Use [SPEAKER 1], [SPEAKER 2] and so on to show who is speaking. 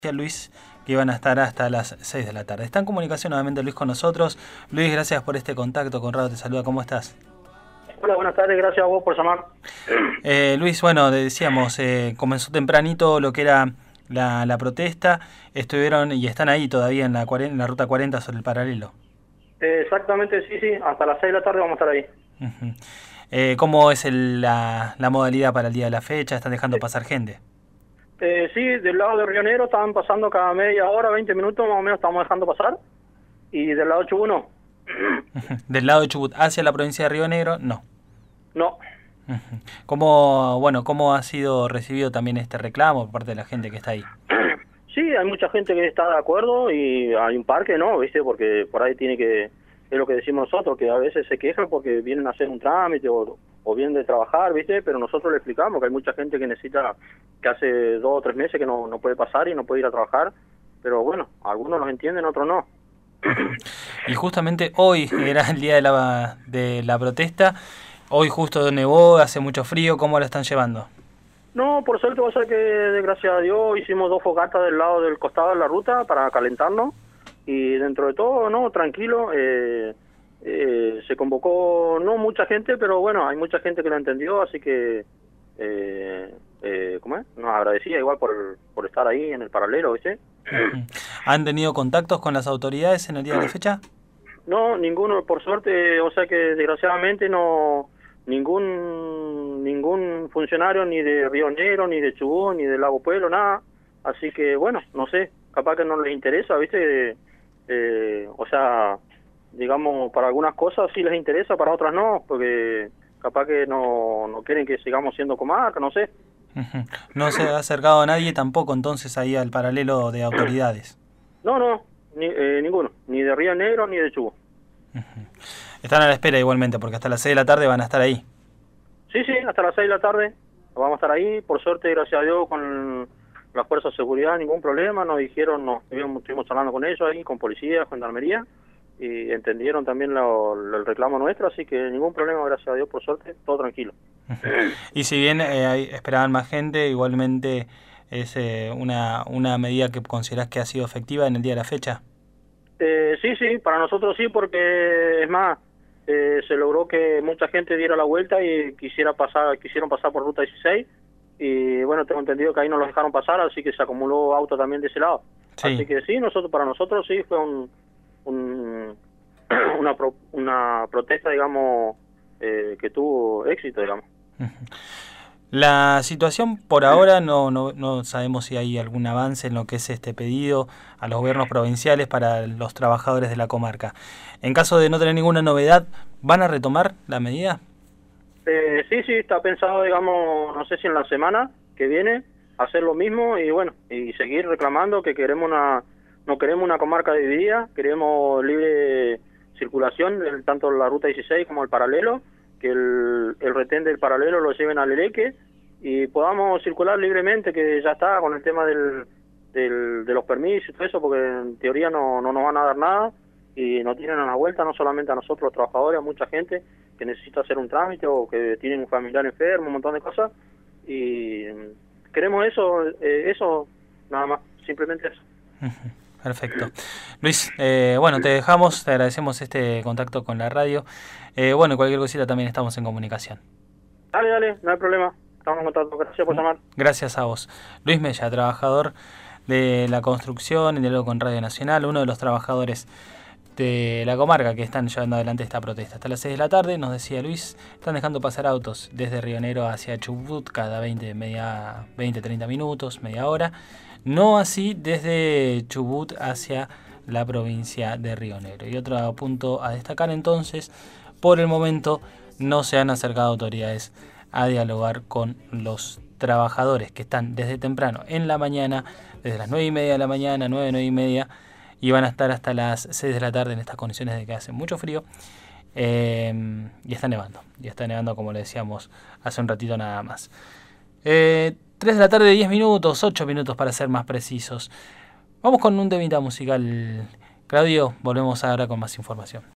[SPEAKER 1] Luis, que iban a estar hasta las 6 de la tarde. Está en comunicación nuevamente Luis con nosotros. Luis, gracias por este contacto. Conrado te saluda, ¿cómo estás?
[SPEAKER 2] Hola, buenas tardes, gracias a vos por llamar.
[SPEAKER 1] Luis, bueno, decíamos, comenzó tempranito lo que era la protesta. Estuvieron y están ahí todavía en la ruta 40 sobre el paralelo.
[SPEAKER 2] Exactamente, sí, hasta las 6 de la tarde vamos a estar ahí.
[SPEAKER 1] Uh-huh. ¿Cómo es la modalidad para el día de la fecha? ¿Están dejando pasar gente?
[SPEAKER 2] Sí, del lado de Río Negro estaban pasando cada media hora, 20 minutos más o menos estamos dejando pasar. Y del lado de Chubut no.
[SPEAKER 1] Uh-huh. Del lado de Chubut hacia la provincia de Río Negro, no.
[SPEAKER 2] No.
[SPEAKER 1] Uh-huh. ¿Cómo ha sido recibido también este reclamo por parte de la gente que está ahí?
[SPEAKER 2] Sí, hay mucha gente que está de acuerdo y hay un par que no, ¿viste? Porque por ahí tiene que, es lo que decimos nosotros, que a veces se quejan porque vienen a hacer un trámite o vienen de trabajar, ¿viste? Pero nosotros le explicamos que hay mucha gente que necesita, que hace 2 o 3 meses que no puede pasar y no puede ir a trabajar, pero bueno, algunos los entienden, otros no.
[SPEAKER 1] Y justamente hoy era el día de la protesta, hoy justo nevó, hace mucho frío, ¿cómo la están llevando?
[SPEAKER 2] No, por suerte va a ser que, gracias a Dios, hicimos 2 fogatas del lado del costado de la ruta para calentarnos y dentro de todo, no, tranquilo, se convocó no mucha gente, pero bueno, hay mucha gente que lo entendió, así que, ¿cómo es? Nos agradecía igual por estar ahí en el paralelo, ¿viste?
[SPEAKER 1] ¿Han tenido contactos con las autoridades en el día de la fecha?
[SPEAKER 2] No, ninguno, por suerte, o sea que desgraciadamente no, ningún funcionario ni de Río Negro, ni de Chubut, ni del Lago Pueblo, nada, así que bueno, no sé, capaz que no les interesa, ¿viste? O sea, digamos, para algunas cosas sí les interesa, para otras no, porque capaz que no quieren que sigamos siendo comarca, no sé.
[SPEAKER 1] Uh-huh. No se ha acercado a nadie tampoco entonces ahí al paralelo de autoridades.
[SPEAKER 2] No, ninguno, ni de Río Negro ni de Chubut.
[SPEAKER 1] Uh-huh. Están a la espera igualmente, porque hasta las 6 de la tarde van a estar ahí.
[SPEAKER 2] Sí, hasta las 6 de la tarde vamos a estar ahí, por suerte, gracias a Dios, con las fuerzas de seguridad, ningún problema, nos dijeron, estuvimos hablando con ellos ahí, con policía, gendarmería, y entendieron también el reclamo nuestro, así que ningún problema, gracias a Dios, por suerte, todo tranquilo.
[SPEAKER 1] Y si bien esperaban más gente, igualmente es una medida que considerás que ha sido efectiva en el día de la fecha.
[SPEAKER 2] Sí, para nosotros sí, porque es más, se logró que mucha gente diera la vuelta y quisieron pasar por Ruta 16, y bueno, tengo entendido que ahí no los dejaron pasar, así que se acumuló auto también de ese lado.
[SPEAKER 1] Sí.
[SPEAKER 2] Así que sí, para nosotros sí fue una protesta, digamos, que tuvo éxito, digamos.
[SPEAKER 1] La situación por ahora no sabemos si hay algún avance en lo que es este pedido a los gobiernos provinciales para los trabajadores de la comarca. En caso de no tener ninguna novedad, ¿van a retomar la medida?
[SPEAKER 2] Sí, está pensado, digamos, no sé si en la semana que viene, hacer lo mismo y bueno, y seguir reclamando que no queremos una comarca dividida, queremos libre circulación, tanto la Ruta 16 como el paralelo, que el retén del paralelo lo lleven al Leque y podamos circular libremente, que ya está con el tema de los permisos y todo eso, porque en teoría no nos van a dar nada y nos tienen a la vuelta, no solamente a nosotros los trabajadores, a mucha gente que necesita hacer un trámite o que tienen un familiar enfermo, un montón de cosas, y queremos eso nada más, simplemente eso.
[SPEAKER 1] Perfecto. Luis, bueno, te dejamos, te agradecemos este contacto con la radio. Bueno, cualquier cosita también estamos en comunicación.
[SPEAKER 2] Dale, no hay problema, estamos en contacto, gracias por llamar.
[SPEAKER 1] Gracias a vos. Luis Mella, trabajador de la construcción y diálogo con Radio Nacional, uno de los trabajadores de la comarca que están llevando adelante esta protesta. Hasta las 6 de la tarde, nos decía Luis, están dejando pasar autos desde Río Negro hacia Chubut cada 20-30 minutos, media hora. No así desde Chubut hacia la provincia de Río Negro. Y otro punto a destacar entonces, por el momento no se han acercado autoridades a dialogar con los trabajadores que están desde temprano en la mañana, desde las 9:30 de la mañana, 9:30, y van a estar hasta las 6 de la tarde en estas condiciones de que hace mucho frío y está nevando como le decíamos hace un ratito nada más. 3 de la tarde, 10 minutos, 8 minutos para ser más precisos. Vamos con un temita musical, Claudio, volvemos ahora con más información.